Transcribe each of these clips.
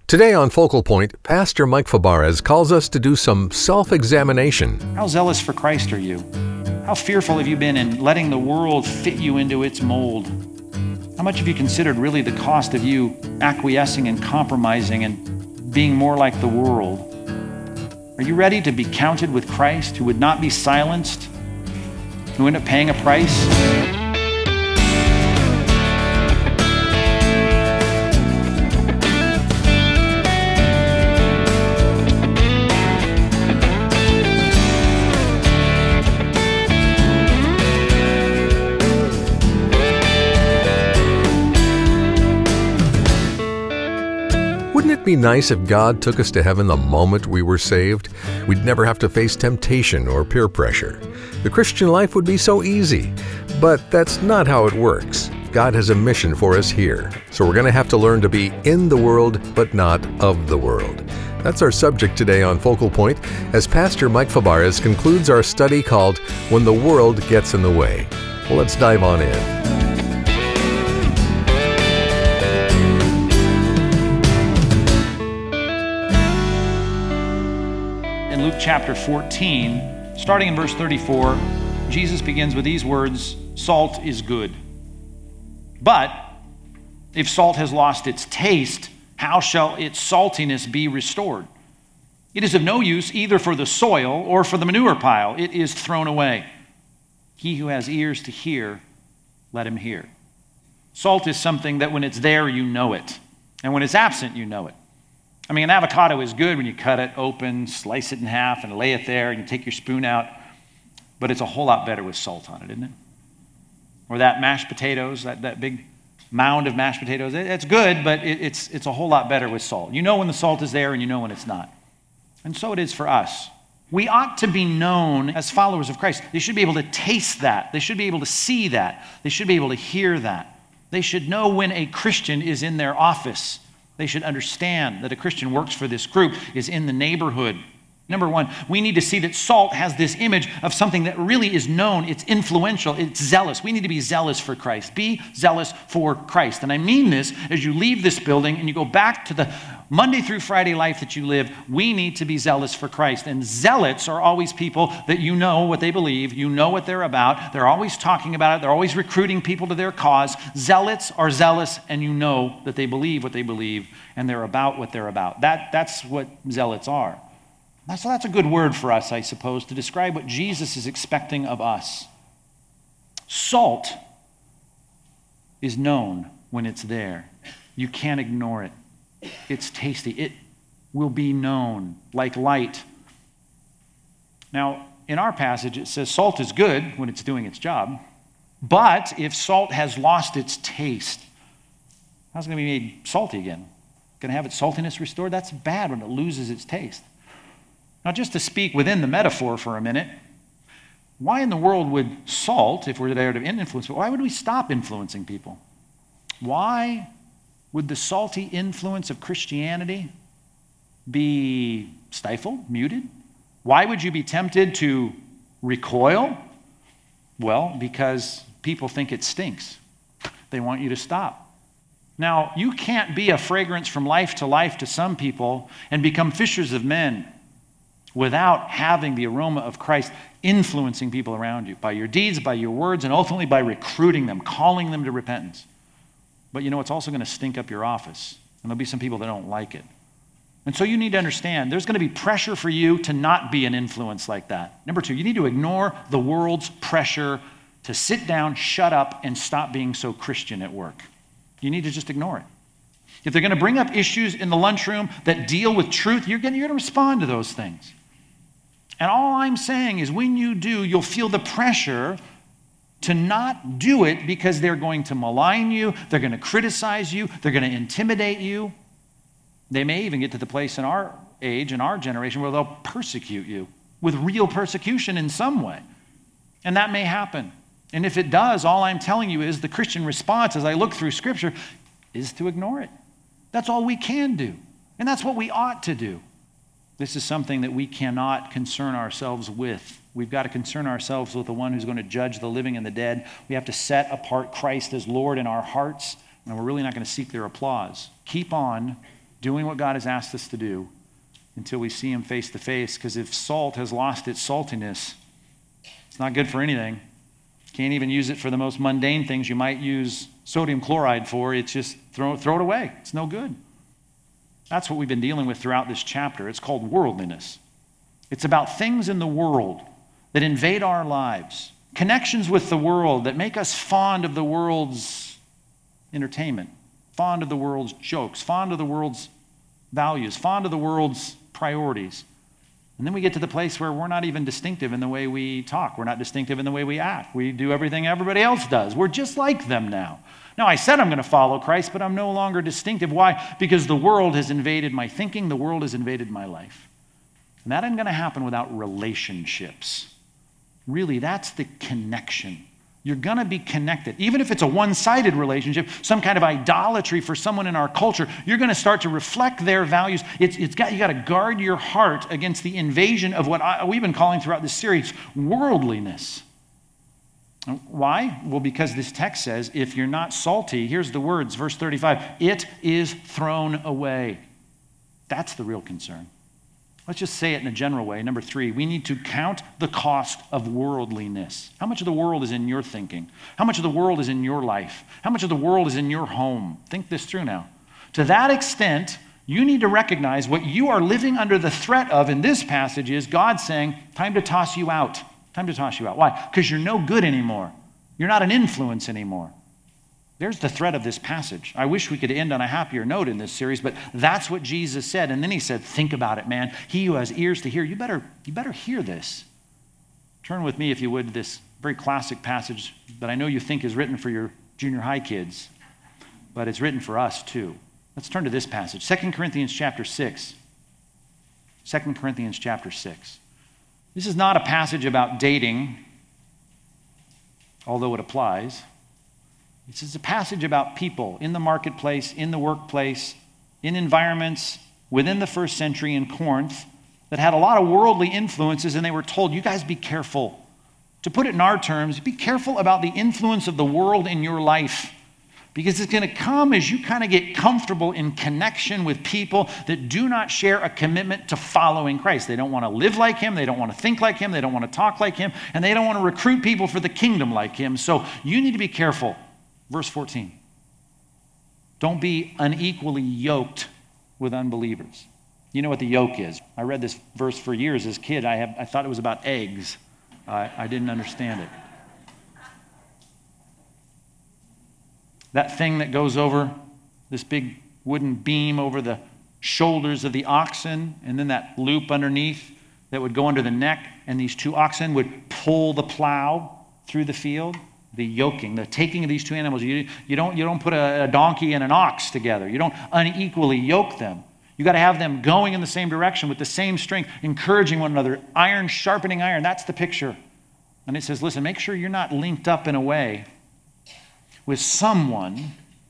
Today on Focal Point, Pastor Mike Fabarez calls us to do some self-examination. How zealous for Christ are you? How fearful have you been in letting the world fit you into its mold? How much have you considered really the cost of you acquiescing and compromising and being more like the world? Are you ready to be counted with Christ, who would not be silenced, who ended up paying a price? Wouldn't it be nice if God took us to heaven the moment we were saved? We'd never have to face temptation or peer pressure. The Christian life would be so easy. But that's not how it works. God has a mission for us here, so we're going to have to learn to be in the world, but not of the world. That's our subject today on Focal Point, as Pastor Mike Fabarez concludes our study called When the World Gets in the Way. Well, let's dive on in. In Luke chapter 14, starting in verse 34, Jesus begins with these words, "Salt is good. But if salt has lost its taste, how shall its saltiness be restored? It is of no use either for the soil or for the manure pile. It is thrown away. He who has ears to hear, let him hear." Salt is something that when it's there, you know it. And when it's absent, you know it. I mean, an avocado is good when you cut it open, slice it in half, and lay it there, and you take your spoon out. But it's a whole lot better with salt on it, isn't it? Or that mashed potatoes, that big mound of mashed potatoes. It's good, but it's a whole lot better with salt. You know when the salt is there, and you know when it's not. And so it is for us. We ought to be known as followers of Christ. They should be able to taste that. They should be able to see that. They should be able to hear that. They should know when a Christian is in their office. They should understand that a Christian works for this group, is in the neighborhood. Number one, we need to see that salt has this image of something that really is known, it's influential, it's zealous. We need to be zealous for Christ. Be zealous for Christ. And I mean this as you leave this building and you go back to the Monday through Friday life that you live, we need to be zealous for Christ. And zealots are always people that you know what they believe, you know what they're about, they're always talking about it, they're always recruiting people to their cause. Zealots are zealous and you know that they believe what they believe and they're about what they're about. That's what zealots are. So that's a good word for us, I suppose, to describe what Jesus is expecting of us. Salt is known when it's there. You can't ignore it. It's tasty. It will be known like light. Now, in our passage, it says salt is good when it's doing its job, but if salt has lost its taste, how's it going to be made salty again? Going to have its saltiness restored? That's bad when it loses its taste. Now, just to speak within the metaphor for a minute, why in the world would salt, if we're there to influence, why would we stop influencing people? Why would the salty influence of Christianity be stifled, muted? Why would you be tempted to recoil? Well, because people think it stinks. They want you to stop. Now, you can't be a fragrance from life to some people and become fishers of men without having the aroma of Christ influencing people around you by your deeds, by your words, and ultimately by recruiting them, calling them to repentance. But you know, it's also going to stink up your office, and there'll be some people that don't like it. And so you need to understand, there's going to be pressure for you to not be an influence like that. Number two, you need to ignore the world's pressure to sit down, shut up, and stop being so Christian at work. You need to just ignore it. If they're going to bring up issues in the lunchroom that deal with truth, you're going to respond to those things. And all I'm saying is when you do, you'll feel the pressure to not do it because they're going to malign you, they're going to criticize you, they're going to intimidate you. They may even get to the place in our age, in our generation, where they'll persecute you with real persecution in some way. And that may happen. And if it does, all I'm telling you is the Christian response as I look through Scripture is to ignore it. That's all we can do. And that's what we ought to do. This is something that we cannot concern ourselves with. We've got to concern ourselves with the one who's going to judge the living and the dead. We have to set apart Christ as Lord in our hearts, and we're really not going to seek their applause. Keep on doing what God has asked us to do until we see him face to face. Because if salt has lost its saltiness, it's not good for anything. Can't even use it for the most mundane things you might use sodium chloride for. It's just throw it away. It's no good. That's what we've been dealing with throughout this chapter. It's called worldliness. It's about things in the world that invade our lives, connections with the world that make us fond of the world's entertainment, fond of the world's jokes, fond of the world's values, fond of the world's priorities. And then we get to the place where we're not even distinctive in the way we talk. We're not distinctive in the way we act. We do everything everybody else does. We're just like them now. Now, I said I'm going to follow Christ, but I'm no longer distinctive. Why? Because the world has invaded my thinking. The world has invaded my life. And that isn't going to happen without relationships. Really, that's the connection. You're going to be connected. Even if it's a one-sided relationship, some kind of idolatry for someone in our culture, you're going to start to reflect their values. You got to guard your heart against the invasion of what we've been calling throughout this series, worldliness. Why? Well, because this text says, if you're not salty, here's the words, verse 35, it is thrown away. That's the real concern. Let's just say it in a general way. Number 3, we need to count the cost of worldliness. How much of the world is in your thinking? How much of the world is in your life? How much of the world is in your home? Think this through now. To that extent, you need to recognize what you are living under the threat of in this passage is God saying, time to toss you out. Time to toss you out. Why? Because you're no good anymore. You're not an influence anymore. There's the threat of this passage. I wish we could end on a happier note in this series, but that's what Jesus said. And then he said, think about it, man. He who has ears to hear, you better hear this. Turn with me, if you would, to this very classic passage that I know you think is written for your junior high kids, but it's written for us too. Let's turn to this passage, 2 Corinthians chapter 6. 2 Corinthians chapter 6. This is not a passage about dating, although it applies. This is a passage about people in the marketplace, in the workplace, in environments within the first century in Corinth that had a lot of worldly influences, and they were told, you guys be careful. To put it in our terms, be careful about the influence of the world in your life, because it's going to come as you kind of get comfortable in connection with people that do not share a commitment to following Christ. They don't want to live like him. They don't want to think like him. They don't want to talk like him. And they don't want to recruit people for the kingdom like him. So you need to be careful. Verse 14. Don't be unequally yoked with unbelievers. You know what the yoke is. I read this verse for years as a kid. I thought it was about eggs. I didn't understand it. That thing that goes over this big wooden beam over the shoulders of the oxen, and then that loop underneath that would go under the neck, and these two oxen would pull the plow through the field. The yoking, the taking of these two animals. You don't put a donkey and an ox together. You don't unequally yoke them. You got to have them going in the same direction with the same strength, encouraging one another, iron sharpening iron. That's the picture. And it says, listen, make sure you're not linked up in a way with someone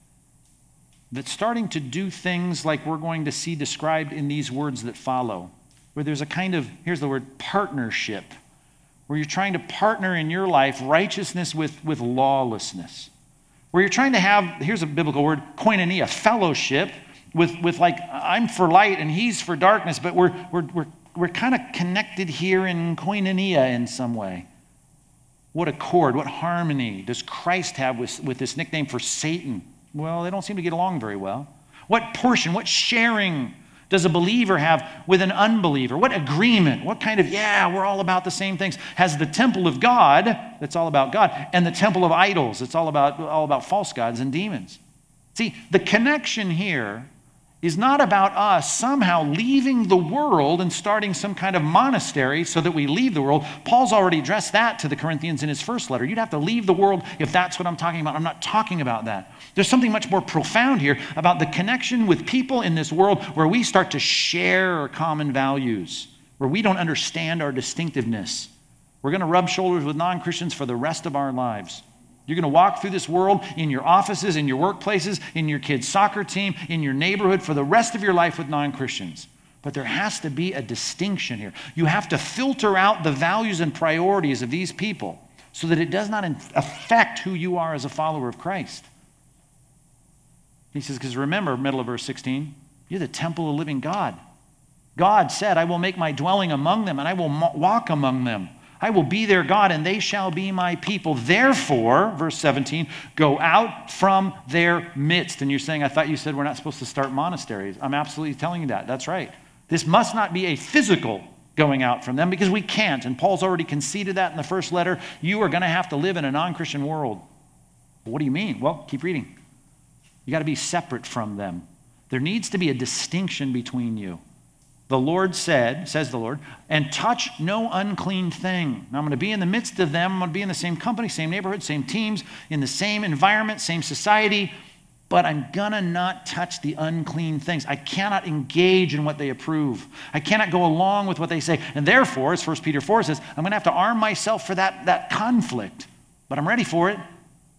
that's starting to do things like we're going to see described in these words that follow, where there's a kind of, here's the word, partnership, where you're trying to partner in your life righteousness with lawlessness, where you're trying to have, here's a biblical word, koinonia, fellowship with like, I'm for light and he's for darkness, but we're kind of connected here in koinonia in some way. What accord, what harmony does Christ have with this nickname for Satan? Well, they don't seem to get along very well. What portion, what sharing does a believer have with an unbeliever? What agreement, what kind of, we're all about the same things, has the temple of God, that's all about God, and the temple of idols, it's all about false gods and demons. See, the connection here is not about us somehow leaving the world and starting some kind of monastery so that we leave the world. Paul's already addressed that to the Corinthians in his first letter. You'd have to leave the world if that's what I'm talking about. I'm not talking about that. There's something much more profound here about the connection with people in this world where we start to share our common values, where we don't understand our distinctiveness. We're going to rub shoulders with non-Christians for the rest of our lives. You're going to walk through this world in your offices, in your workplaces, in your kids' soccer team, in your neighborhood for the rest of your life with non-Christians. But there has to be a distinction here. You have to filter out the values and priorities of these people so that it does not affect who you are as a follower of Christ. He says, because remember, middle of verse 16, You're the temple of the living God. God said, I will make my dwelling among them, and I will walk among them. I will be their God, and they shall be my people. Therefore, verse 17, go out from their midst. And you're saying, I thought you said we're not supposed to start monasteries. I'm absolutely telling you that. That's right. This must not be a physical going out from them, because we can't. And Paul's already conceded that in the first letter. You are going to have to live in a non-Christian world. What do you mean? Well, keep reading. You got to be separate from them. There needs to be a distinction between you. The Lord said, says the Lord, and touch no unclean thing. Now I'm going to be in the midst of them. I'm going to be in the same company, same neighborhood, same teams, in the same environment, same society, but I'm going to not touch the unclean things. I cannot engage in what they approve. I cannot go along with what they say. And therefore, as 1 Peter 4 says, I'm going to have to arm myself for that conflict. But I'm ready for it.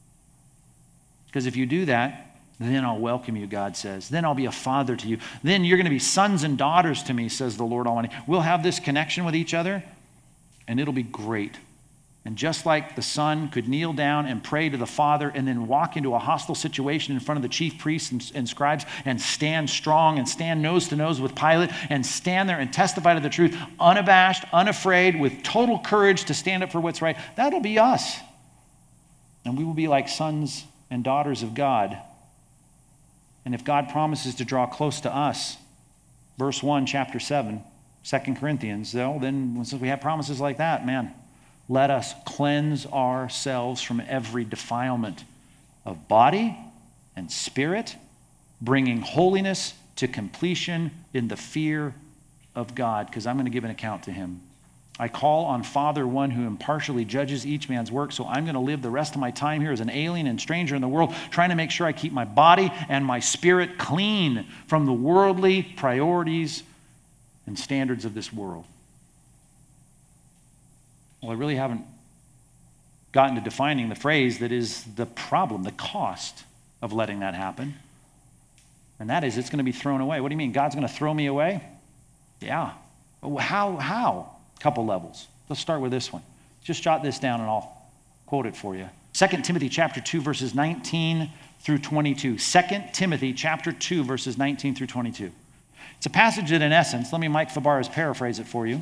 Because if you do that, then I'll welcome you, God says. Then I'll be a father to you. Then you're going to be sons and daughters to me, says the Lord Almighty. We'll have this connection with each other, and it'll be great. And just like the son could kneel down and pray to the Father and then walk into a hostile situation in front of the chief priests and scribes and stand strong and stand nose to nose with Pilate and stand there and testify to the truth, unabashed, unafraid, with total courage to stand up for what's right, that'll be us. And we will be like sons and daughters of God. And if God promises to draw close to us, verse 1, chapter 7, 2 Corinthians, then since we have promises like that, man, let us cleanse ourselves from every defilement of body and spirit, bringing holiness to completion in the fear of God, because I'm going to give an account to him. I call on Father, one who impartially judges each man's work, so I'm going to live the rest of my time here as an alien and stranger in the world, trying to make sure I keep my body and my spirit clean from the worldly priorities and standards of this world. Well, I really haven't gotten to defining the phrase that is the problem, the cost of letting that happen. And that is, it's going to be thrown away. What do you mean? God's going to throw me away? Yeah. How? Couple levels. Let's start with this one. Just jot this down and I'll quote it for you. 2 Timothy chapter 2, verses 19 through 22. 2 Timothy chapter 2, verses 19 through 22. It's a passage that, in essence, let me Mike Fabarez paraphrase it for you.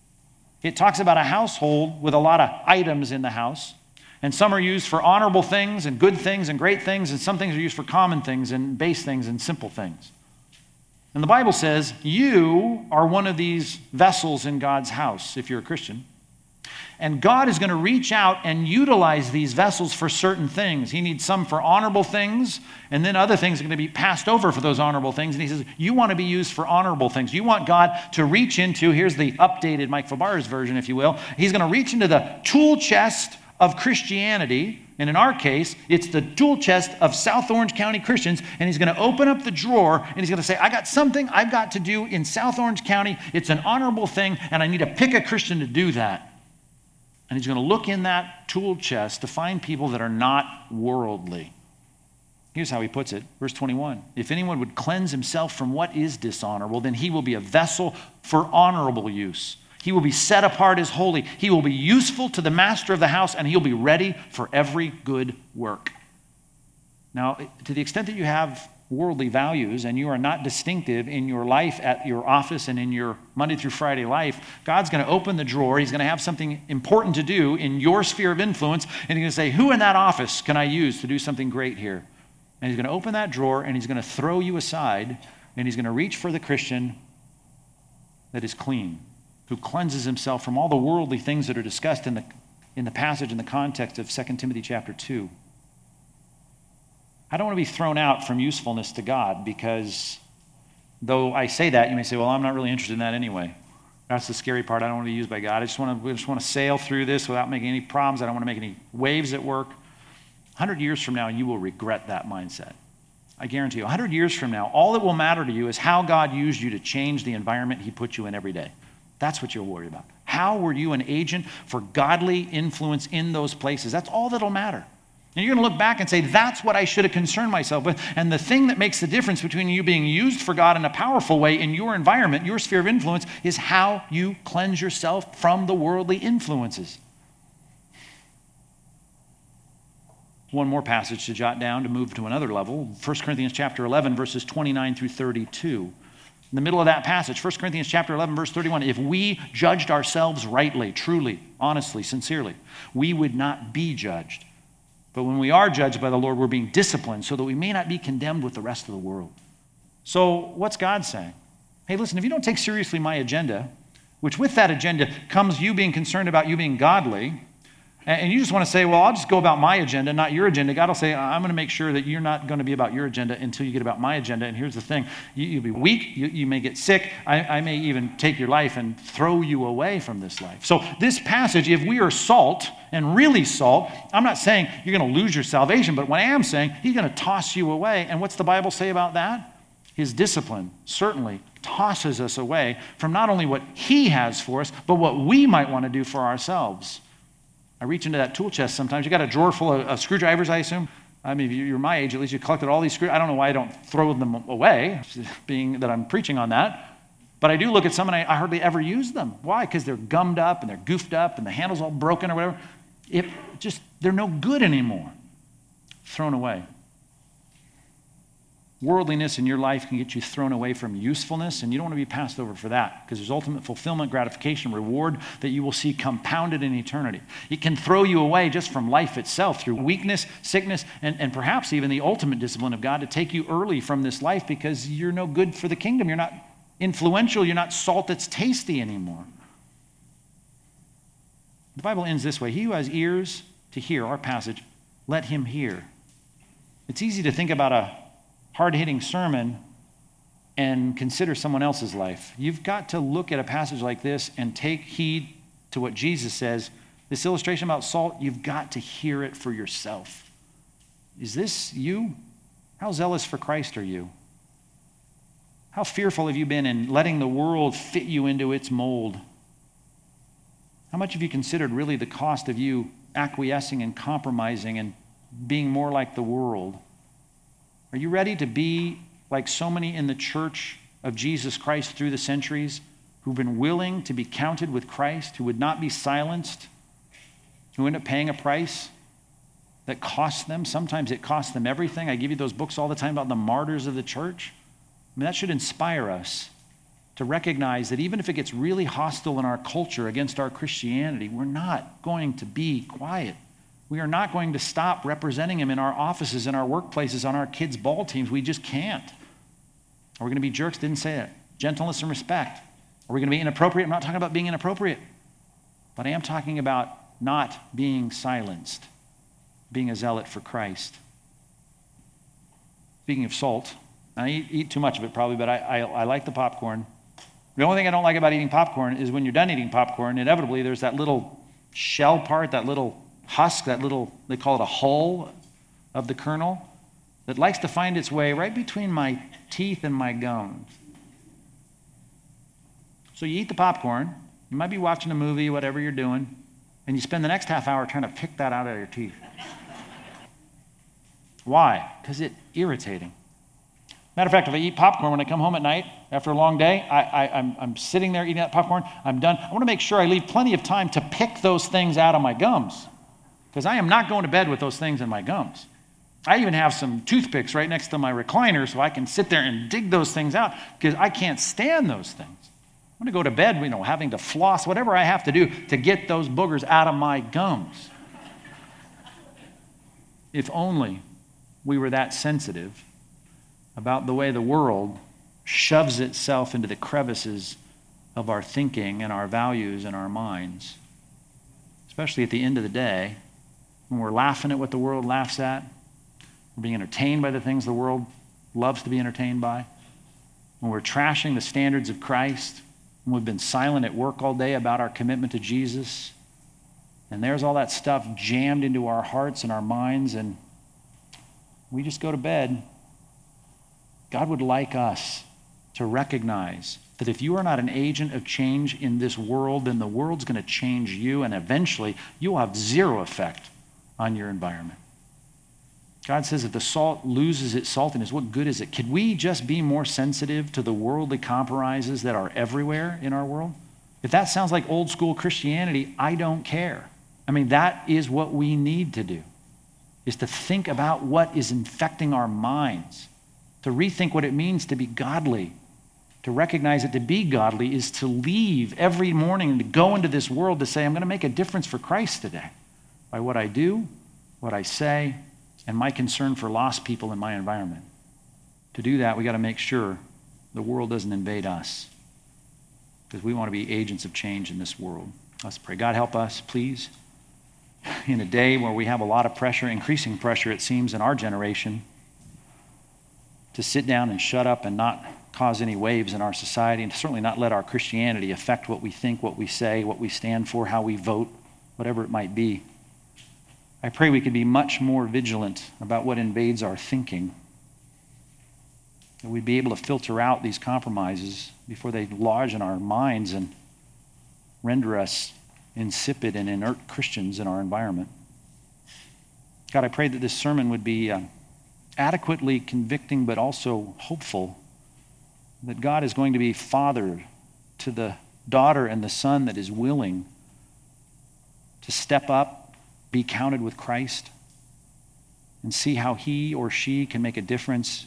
It talks about a household with a lot of items in the house. And some are used for honorable things and good things and great things, and some things are used for common things and base things and simple things. And the Bible says you are one of these vessels in God's house, if you're a Christian. And God is going to reach out and utilize these vessels for certain things. He needs some for honorable things, and then other things are going to be passed over for those honorable things. And he says, you want to be used for honorable things. You want God to reach into, here's the updated Mike Fabarez version, if you will. He's going to reach into the tool chest of Christianity, and in our case, it's the tool chest of South Orange County Christians, and he's going to open up the drawer, and he's going to say, I got something I've got to do in South Orange County. It's an honorable thing, and I need to pick a Christian to do that. And he's going to look in that tool chest to find people that are not worldly. Here's how he puts it, verse 21. If anyone would cleanse himself from what is dishonorable, then he will be a vessel for honorable use. He will be set apart as holy. He will be useful to the master of the house, and he'll be ready for every good work. Now, to the extent that you have worldly values and you are not distinctive in your life at your office and in your Monday through Friday life, God's going to open the drawer. He's going to have something important to do in your sphere of influence, and he's going to say, who in that office can I use to do something great here? And he's going to open that drawer, and he's going to throw you aside, and he's going to reach for the Christian that is clean, who cleanses himself from all the worldly things that are discussed in the passage in the context of 2 Timothy chapter 2. I don't want to be thrown out from usefulness to God, because though I say that, you may say, well, I'm not really interested in that anyway. That's the scary part. I don't want to be used by God. I just want to sail through this without making any problems. I don't want to make any waves at work. 100 years from now, you will regret that mindset. I guarantee you, 100 years from now, all that will matter to you is how God used you to change the environment he put you in every day. That's what you'll worry about. How were you an agent for godly influence in those places? That's all that'll matter. And you're going to look back and say, that's what I should have concerned myself with. And the thing that makes the difference between you being used for God in a powerful way in your environment, your sphere of influence, is how you cleanse yourself from the worldly influences. One more passage to jot down to move to another level. 1 Corinthians chapter 11, verses 29 through 32. In the middle of that passage, 1 Corinthians chapter 11, verse 31, if we judged ourselves rightly, truly, honestly, sincerely, we would not be judged. But when we are judged by the Lord, we're being disciplined so that we may not be condemned with the rest of the world. So what's God saying? Hey, listen, if you don't take seriously my agenda, which with that agenda comes you being concerned about you being godly, and you just want to say, well, I'll just go about my agenda, not your agenda. God will say, I'm going to make sure that you're not going to be about your agenda until you get about my agenda. And here's the thing. You'll be weak. You may get sick. I may even take your life and throw you away from this life. So this passage, if we are salt and really salt, I'm not saying you're going to lose your salvation, but what I am saying, he's going to toss you away. And what's the Bible say about that? His discipline certainly tosses us away from not only what he has for us, but what we might want to do for ourselves. I reach into that tool chest sometimes. You got a drawer full of screwdrivers, I assume. I mean, if you're my age, at least you collected all these screws. I don't know why I don't throw them away, being that I'm preaching on that. But I do look at some and I hardly ever use them. Why? Because they're gummed up and they're goofed up and the handle's all broken or whatever. They're no good anymore. Thrown away. Worldliness in your life can get you thrown away from usefulness, and you don't want to be passed over for that because there's ultimate fulfillment, gratification, reward that you will see compounded in eternity. It can throw you away just from life itself through weakness, sickness, and perhaps even the ultimate discipline of God to take you early from this life because you're no good for the kingdom. You're not influential. You're not salt that's tasty anymore. The Bible ends this way. He who has ears to hear, our passage, let him hear. It's easy to think about a hard-hitting sermon and consider someone else's life. You've got to look at a passage like this and take heed to what Jesus says. This illustration about salt, you've got to hear it for yourself. Is this you? How zealous for Christ are you? How fearful have you been in letting the world fit you into its mold? How much have you considered really the cost of you acquiescing and compromising and being more like the world? Are you ready to be like so many in the church of Jesus Christ through the centuries who've been willing to be counted with Christ, who would not be silenced, who end up paying a price that cost them? Sometimes it cost them everything. I give you those books all the time about the martyrs of the church. I mean, that should inspire us to recognize that even if it gets really hostile in our culture against our Christianity, we're not going to be quiet. We are not going to stop representing him in our offices, in our workplaces, on our kids' ball teams. We just can't. Are we going to be jerks? Didn't say it. Gentleness and respect. Are we going to be inappropriate? I'm not talking about being inappropriate. But I am talking about not being silenced, being a zealot for Christ. Speaking of salt, I eat too much of it probably, but I like the popcorn. The only thing I don't like about eating popcorn is when you're done eating popcorn, inevitably there's that little shell part, that little husk, that little, they call it a hull of the kernel, that likes to find its way right between my teeth and my gums. So you eat the popcorn, you might be watching a movie, whatever you're doing, and you spend the next half hour trying to pick that out of your teeth. Why? Because it's irritating. Matter of fact, if I eat popcorn when I come home at night after a long day, I'm sitting there eating that popcorn, I'm done. I want to make sure I leave plenty of time to pick those things out of my gums. Because I am not going to bed with those things in my gums. I even have some toothpicks right next to my recliner so I can sit there and dig those things out because I can't stand those things. I'm going to go to bed, having to floss, whatever I have to do to get those boogers out of my gums. If only we were that sensitive about the way the world shoves itself into the crevices of our thinking and our values and our minds, especially at the end of the day, when we're laughing at what the world laughs at, we're being entertained by the things the world loves to be entertained by, when we're trashing the standards of Christ, when we've been silent at work all day about our commitment to Jesus, and there's all that stuff jammed into our hearts and our minds, and we just go to bed. God would like us to recognize that if you are not an agent of change in this world, then the world's going to change you, and eventually you'll have zero effect on your environment. God says if the salt loses its saltiness, what good is it? Could we just be more sensitive to the worldly compromises that are everywhere in our world? If that sounds like old school Christianity, I don't care. I mean, that is what we need to do. is to think about what is infecting our minds, to rethink what it means to be godly, to recognize that to be godly is to leave every morning and to go into this world to say, I'm going to make a difference for Christ today by what I do, what I say, and my concern for lost people in my environment. To do that, we got to make sure the world doesn't invade us, because we want to be agents of change in this world. Let's pray. God, help us, please, in a day where we have a lot of pressure, increasing pressure, it seems, in our generation, to sit down and shut up and not cause any waves in our society, and certainly not let our Christianity affect what we think, what we say, what we stand for, how we vote, whatever it might be. I pray we could be much more vigilant about what invades our thinking, that we'd be able to filter out these compromises before they lodge in our minds and render us insipid and inert Christians in our environment. God, I pray that this sermon would be adequately convicting but also hopeful, that God is going to be father to the daughter and the son that is willing to step up, be counted with Christ, and see how he or she can make a difference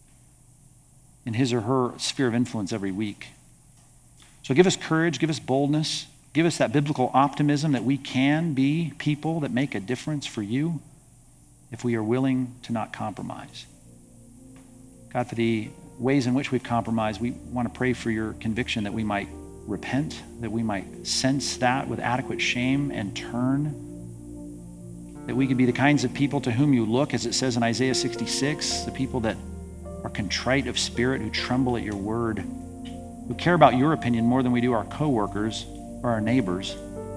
in his or her sphere of influence every week. So give us courage, give us boldness, give us that biblical optimism that we can be people that make a difference for you if we are willing to not compromise. God, for the ways in which we've compromised, we want to pray for your conviction that we might repent, that we might sense that with adequate shame and turn, that we could be the kinds of people to whom you look, as it says in Isaiah 66, the people that are contrite of spirit, who tremble at your word, who care about your opinion more than we do our coworkers or our neighbors.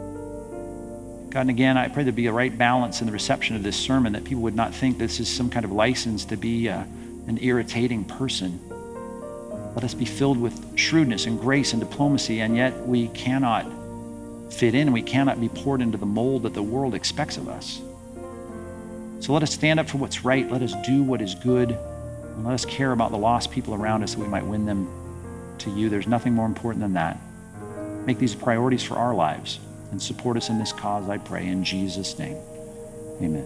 God, and again, I pray there'd be a right balance in the reception of this sermon, that people would not think this is some kind of license to be an irritating person. Let us be filled with shrewdness and grace and diplomacy, and yet we cannot fit in, we cannot be poured into the mold that the world expects of us. So let us stand up for what's right, let us do what is good, and let us care about the lost people around us that we might win them to you. There's nothing more important than that. Make these priorities for our lives and support us in this cause, I pray, in Jesus' name. Amen.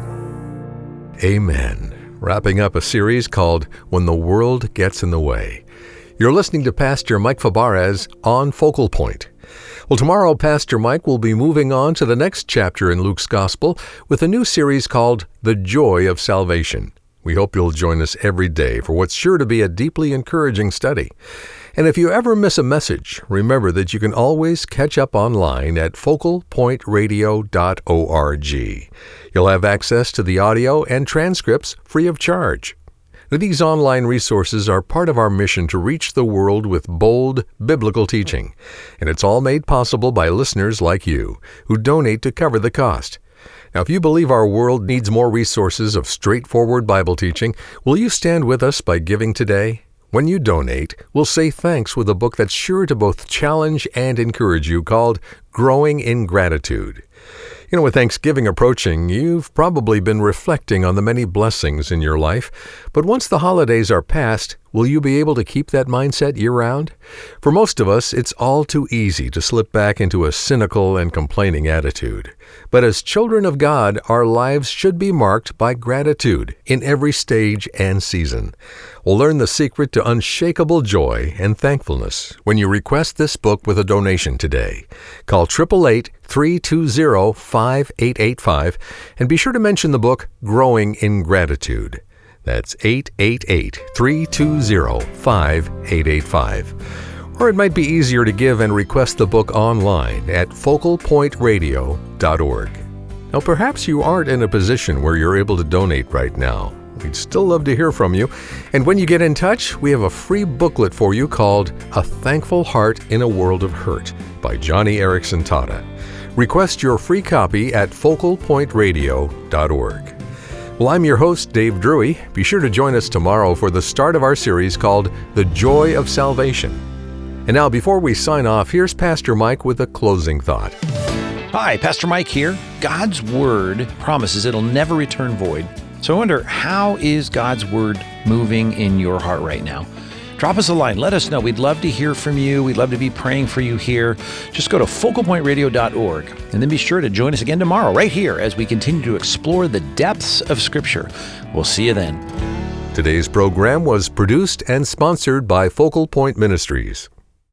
Amen. Wrapping up a series called When the World Gets in the Way. You're listening to Pastor Mike Fabarez on Focal Point. Well, tomorrow, Pastor Mike will be moving on to the next chapter in Luke's Gospel with a new series called The Joy of Salvation. We hope you'll join us every day for what's sure to be a deeply encouraging study. And if you ever miss a message, remember that you can always catch up online at focalpointradio.org. You'll have access to the audio and transcripts free of charge. Now, these online resources are part of our mission to reach the world with bold biblical teaching, and it's all made possible by listeners like you who donate to cover the cost. Now, if you believe our world needs more resources of straightforward Bible teaching, will you stand with us by giving today? When you donate, we'll say thanks with a book that's sure to both challenge and encourage you, called Growing in Gratitude. You know, with Thanksgiving approaching, you've probably been reflecting on the many blessings in your life, but once the holidays are past, will you be able to keep that mindset year-round? For most of us, it's all too easy to slip back into a cynical and complaining attitude. But as children of God, our lives should be marked by gratitude in every stage and season. We'll learn the secret to unshakable joy and thankfulness when you request this book with a donation today. Call 888-320-5885 and be sure to mention the book Growing in Gratitude. That's 888-320-5885. Or it might be easier to give and request the book online at focalpointradio.org. Now, perhaps you aren't in a position where you're able to donate right now. We'd still love to hear from you. And when you get in touch, we have a free booklet for you called A Thankful Heart in a World of Hurt by Johnny Erickson Tata. Request your free copy at focalpointradio.org. Well, I'm your host, Dave Drury. Be sure to join us tomorrow for the start of our series called The Joy of Salvation. And now, before we sign off, here's Pastor Mike with a closing thought. Hi, Pastor Mike here. God's Word promises it'll never return void. So I wonder, how is God's Word moving in your heart right now? Drop us a line. Let us know. We'd love to hear from you. We'd love to be praying for you here. Just go to focalpointradio.org and then be sure to join us again tomorrow right here as we continue to explore the depths of Scripture. We'll see you then. Today's program was produced and sponsored by Focal Point Ministries.